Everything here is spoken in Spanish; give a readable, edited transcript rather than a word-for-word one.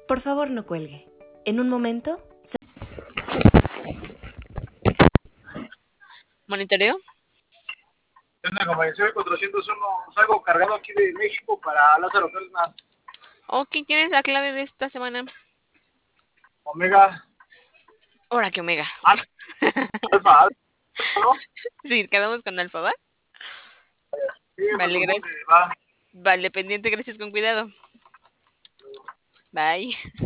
Por favor, no cuelgue. En un momento. ¿Monitoreo? ¿Qué onda, compañero? 401, salgo cargado aquí de México para Lázaro Cárdenas. Ok, ¿tienes la clave de esta semana? Omega. Ahora que Omega. Alfa, ¿no? Sí, quedamos con Alfa, ¿va? Sí, Vale, pues, gracias. va. Vale, pendiente, gracias, con cuidado. Bye.